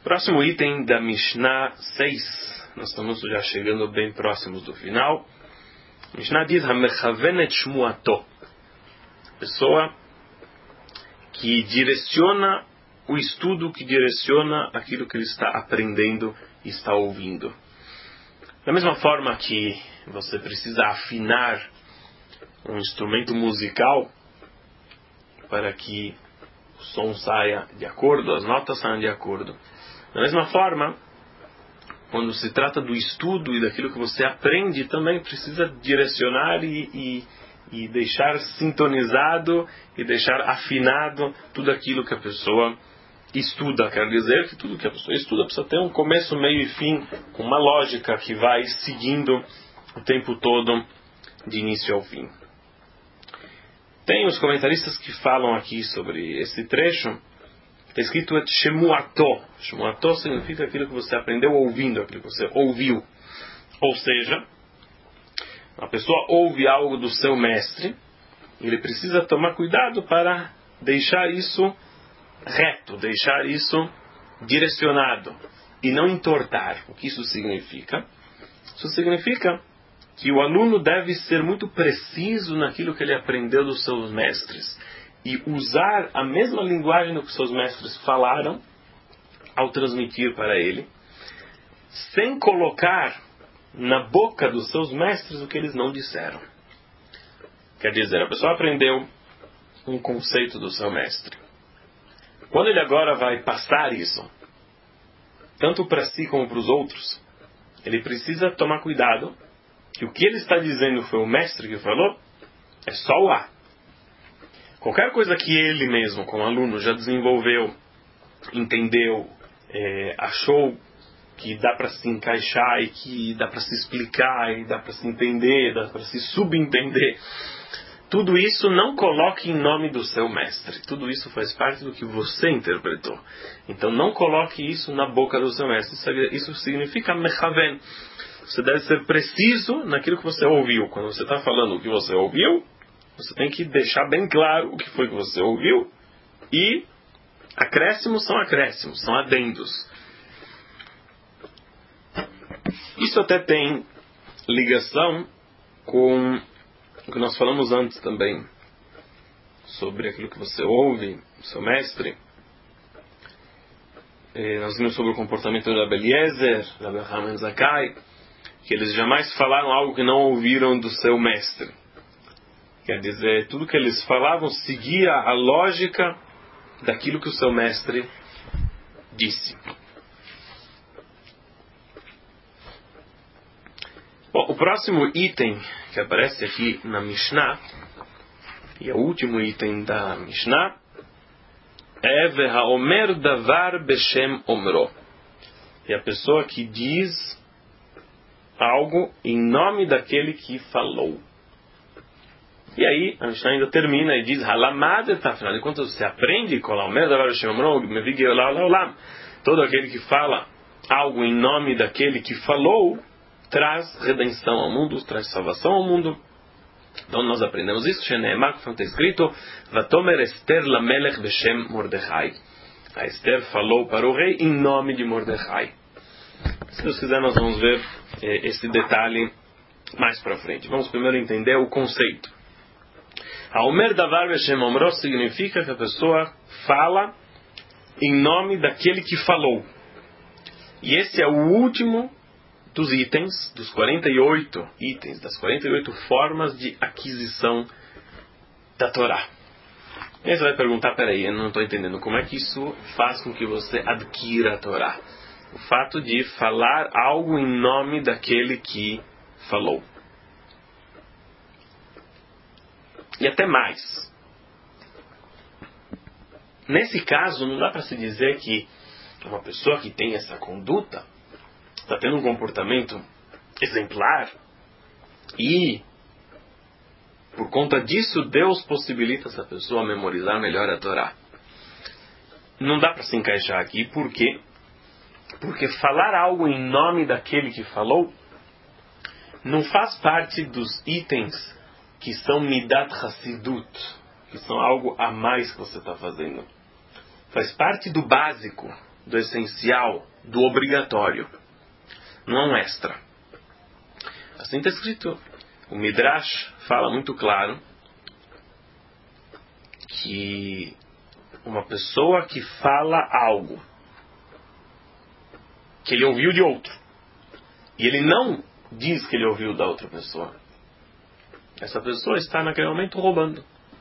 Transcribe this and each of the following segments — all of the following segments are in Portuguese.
Próximo item da Mishnah 6. Nós estamos já chegando bem próximos do final. A Mishnah diz: Hamechavenet shmuato. Pessoa que direciona o estudo, que direciona aquilo que ele está aprendendo e está ouvindo. Da mesma forma que você precisa afinar um instrumento musical para que o som saia de acordo, as notas saiam de acordo. Da mesma forma, quando se trata do estudo e daquilo que você aprende, também precisa direcionar e deixar sintonizado e deixar afinado tudo aquilo que a pessoa estuda. Quer dizer que tudo que a pessoa estuda precisa ter um começo, meio e fim, com uma lógica que vai seguindo o tempo todo, de início ao fim. Tem os comentaristas que falam aqui sobre esse trecho. Está escrito Shemuato. Shemuato significa aquilo que você aprendeu ouvindo, aquilo que você ouviu. Ou seja, a pessoa ouve algo do seu mestre, ele precisa tomar cuidado para deixar isso reto, deixar isso direcionado e não entortar. O que isso significa? Isso significa que o aluno deve ser muito preciso naquilo que ele aprendeu dos seus mestres e usar a mesma linguagem do que seus mestres falaram ao transmitir para ele, sem colocar na boca dos seus mestres o que eles não disseram. Quer dizer, a pessoa aprendeu um conceito do seu mestre. Quando ele agora vai passar isso, tanto para si como para os outros, ele precisa tomar cuidado que o que ele está dizendo foi o mestre que falou, é só o A. Qualquer coisa que ele mesmo, como aluno, já desenvolveu, entendeu, achou que dá para se encaixar e que dá para se explicar e dá para se entender, dá para se subentender, tudo isso não coloque em nome do seu mestre. Tudo isso faz parte do que você interpretou. Então não coloque isso na boca do seu mestre. Isso significa mechaven. Você deve ser preciso naquilo que você ouviu. Quando você está falando o que você ouviu, você tem que deixar bem claro o que foi que você ouviu. E acréscimos, são adendos. Isso até tem ligação com o que nós falamos antes também, sobre aquilo que você ouve, seu mestre. Nós vimos sobre o comportamento de Rabbi Eliezer, Rabbi Hanan Zakkai, que eles jamais falaram algo que não ouviram do seu mestre. Quer dizer, tudo que eles falavam seguia a lógica daquilo que o seu mestre disse. Bom, o próximo item que aparece aqui na Mishnah, e é o último item da Mishnah, é Vehaomer davar beshem omro. É a pessoa que diz algo em nome daquele que falou. E aí, a Mishnah ainda termina e diz, afinal, enquanto você aprende, todo aquele que fala algo em nome daquele que falou, traz redenção ao mundo, traz salvação ao mundo. Então nós aprendemos isso, que está escrito, Vatomer Esther lamelech beshem Mordechai. A Esther falou para o rei em nome de Mordechai. Se Deus quiser, nós vamos ver esse detalhe mais para frente. Vamos primeiro entender o conceito. Haomer davar beshem omro significa que a pessoa fala em nome daquele que falou. E esse é o último dos itens, dos 48 itens, das 48 formas de aquisição da Torá. E aí você vai perguntar, peraí, eu não estou entendendo, como é que isso faz com que você adquira a Torá? O fato de falar algo em nome daquele que falou. E até mais. Nesse caso, não dá para se dizer que uma pessoa que tem essa conduta está tendo um comportamento exemplar e, por conta disso, Deus possibilita essa pessoa memorizar melhor a Torá. Não dá para se encaixar aqui. Por quê? Porque falar algo em nome daquele que falou não faz parte dos itens que são Midat Hassidut, que são algo a mais que você está fazendo. Faz parte do básico. do essencial, do obrigatório. Não é um extra. Assim está escrito. O Midrash fala muito claro que uma pessoa que fala algo que ele ouviu de outro e ele não diz que ele ouviu da outra pessoa, essa pessoa está naquele momento roubando.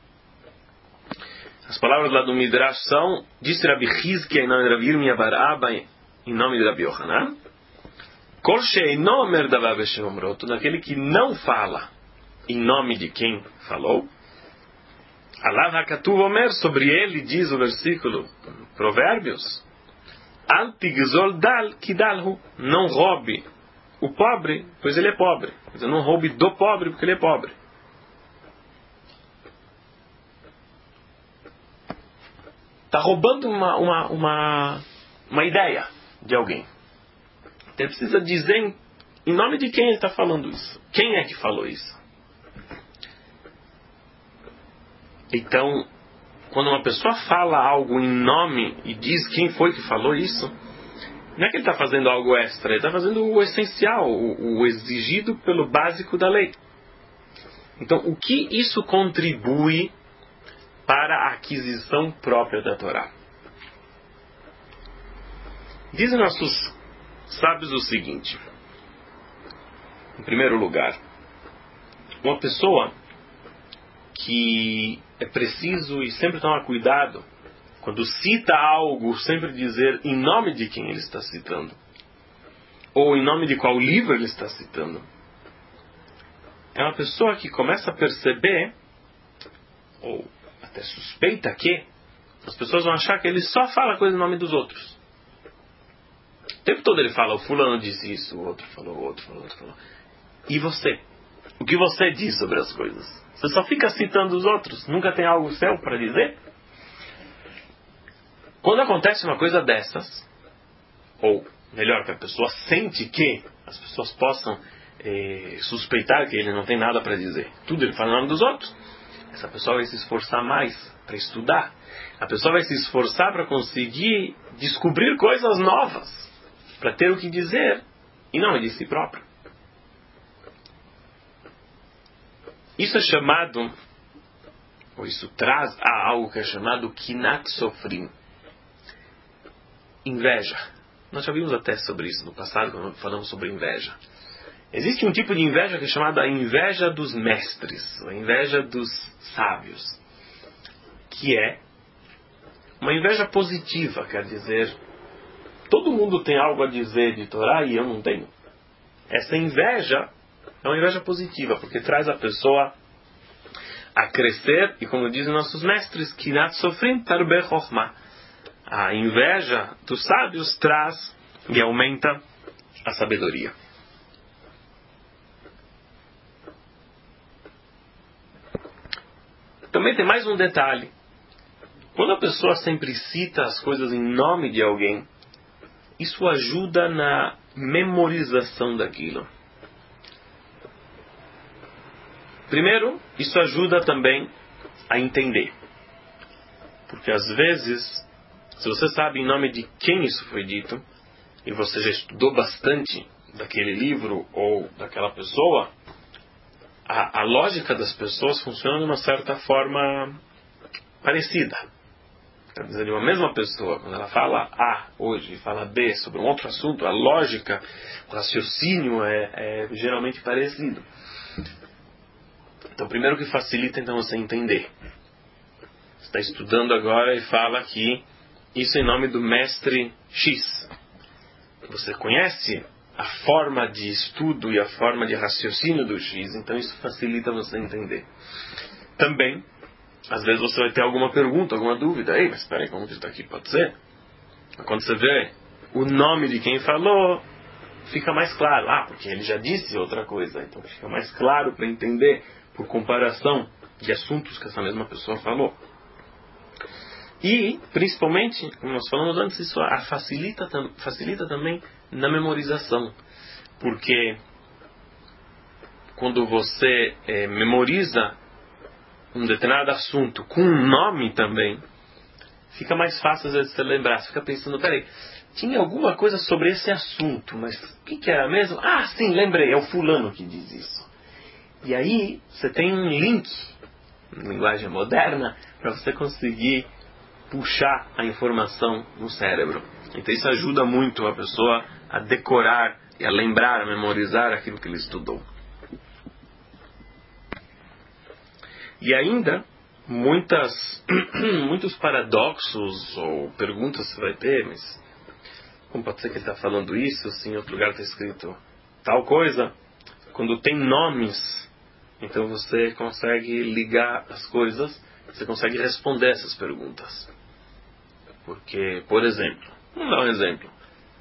As palavras lá do Midrash são: disse Rabi Hizkia em nome de Rabi Yirmiyah bar Abba em nome de Rabi Yohanan, Kol she'eino omer davar b'shem omro, todo aquele que não fala em nome de quem falou. Alav hakatuv omer, sobre ele diz o versículo Provérbios, Al tigzol dal kidalhu, não roube o pobre, pois ele é pobre. Quer dizer, não roube do pobre, porque ele é pobre. Está roubando uma ideia de alguém. Então ele precisa dizer em nome de quem ele está falando isso. Quem é que falou isso? Então, quando uma pessoa fala algo em nome e diz quem foi que falou isso, não é que ele está fazendo algo extra, ele está fazendo o essencial, o exigido pelo básico da lei. Então, o que isso contribui para a aquisição própria da Torá? Dizem nossos sábios o seguinte: em primeiro lugar, uma pessoa que é preciso e sempre tomar cuidado quando cita algo, sempre dizer em nome de quem ele está citando, ou em nome de qual livro ele está citando. É uma pessoa que começa a perceber, ou até suspeita que as pessoas vão achar que ele só fala coisa em nome dos outros. O tempo todo ele fala: o fulano disse isso, o outro falou, o outro falou, o outro falou. E você? O que você diz sobre as coisas? Você só fica citando os outros? Nunca tem algo seu para dizer? Quando acontece uma coisa dessas, ou melhor, que a pessoa sente que as pessoas possam suspeitar que ele não tem nada para dizer, tudo ele fala em nome dos outros, essa pessoa vai se esforçar mais para estudar. A pessoa vai se esforçar para conseguir descobrir coisas novas, para ter o que dizer em nome de si próprio. Isso é chamado, ou isso traz a algo que é chamado Kinat Sofrim, inveja. Nós já vimos até sobre isso no passado, quando falamos sobre inveja. Existe um tipo de inveja que é chamada a inveja dos mestres, a inveja dos sábios, que é uma inveja positiva, quer dizer, todo mundo tem algo a dizer de Torá e eu não tenho. Essa inveja é uma inveja positiva, porque traz a pessoa a crescer, e como dizem nossos mestres, Kinat Sofrim Tarbe Chochmah. A inveja dos sábios traz e aumenta a sabedoria. Também tem mais um detalhe. Quando a pessoa sempre cita as coisas em nome de alguém, isso ajuda na memorização daquilo. Primeiro, isso ajuda também a entender. Porque às vezes, se você sabe em nome de quem isso foi dito, e você já estudou bastante daquele livro ou daquela pessoa, a lógica das pessoas funciona de uma certa forma parecida. Quer dizer, de uma mesma pessoa, quando ela fala A hoje e fala B sobre um outro assunto, a lógica, o raciocínio é geralmente parecido. Então, primeiro que facilita então você entender. Você está estudando agora e fala que isso é em nome do mestre X. Você conhece a forma de estudo e a forma de raciocínio do X, então isso facilita você entender. Também, às vezes você vai ter alguma pergunta, alguma dúvida. Ei, mas espera aí, como que isso aqui pode ser? Quando você vê o nome de quem falou, fica mais claro. Ah, porque ele já disse outra coisa, então fica mais claro para entender por comparação de assuntos que essa mesma pessoa falou. E, principalmente, como nós falamos antes, isso facilita também na memorização. Porque quando você memoriza um determinado assunto com um nome também, fica mais fácil às vezes você lembrar. Você fica pensando, peraí, tinha alguma coisa sobre esse assunto, mas o que era mesmo? Ah, sim, lembrei, é o fulano que diz isso. E aí você tem um link, em linguagem moderna, para você conseguir puxar a informação no cérebro. Então isso ajuda muito a pessoa a decorar e a lembrar, a memorizar aquilo que ele estudou. E ainda, muitos paradoxos ou perguntas você vai ter, mas como pode ser que ele está falando isso, se em outro lugar está escrito tal coisa? Quando tem nomes, então você consegue ligar as coisas, você consegue responder essas perguntas. Porque, por exemplo, vamos dar um exemplo.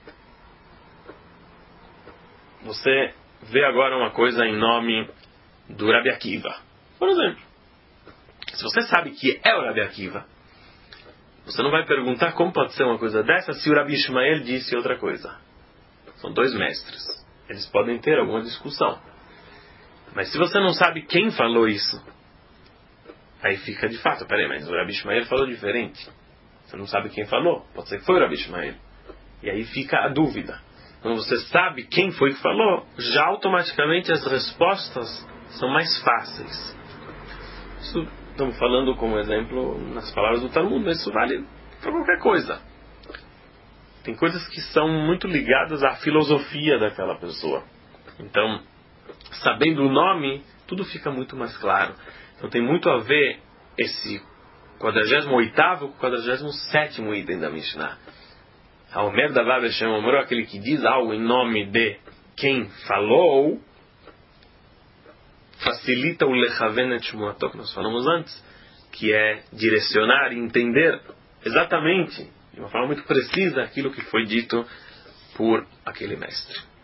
Você vê agora uma coisa em nome do Rabi Akiva, por exemplo. Se você sabe que é o Rabi Akiva, você não vai perguntar como pode ser uma coisa dessa se o Rabi Ishmael disse outra coisa. São dois mestres. Eles podem ter alguma discussão. Mas se você não sabe quem falou isso, aí fica de fato, peraí, mas o Rabi Ishmael falou diferente. Você não sabe quem falou. Pode ser que foi o Rabi Ishmael. E aí fica a dúvida. Quando você sabe quem foi que falou, já automaticamente as respostas são mais fáceis. Isso estamos falando como exemplo nas palavras do Talmud, mas isso vale para qualquer coisa. Tem coisas que são muito ligadas à filosofia daquela pessoa. Então, sabendo o nome, tudo fica muito mais claro. Então tem muito a ver esse 48º com o 47º item da Mishnah. Haomer Davar B'Shem Omro, aquele que diz algo em nome de quem falou, facilita o lechaven et shmuato, que nós falamos antes, que é direcionar e entender exatamente, de uma forma muito precisa, aquilo que foi dito por aquele mestre.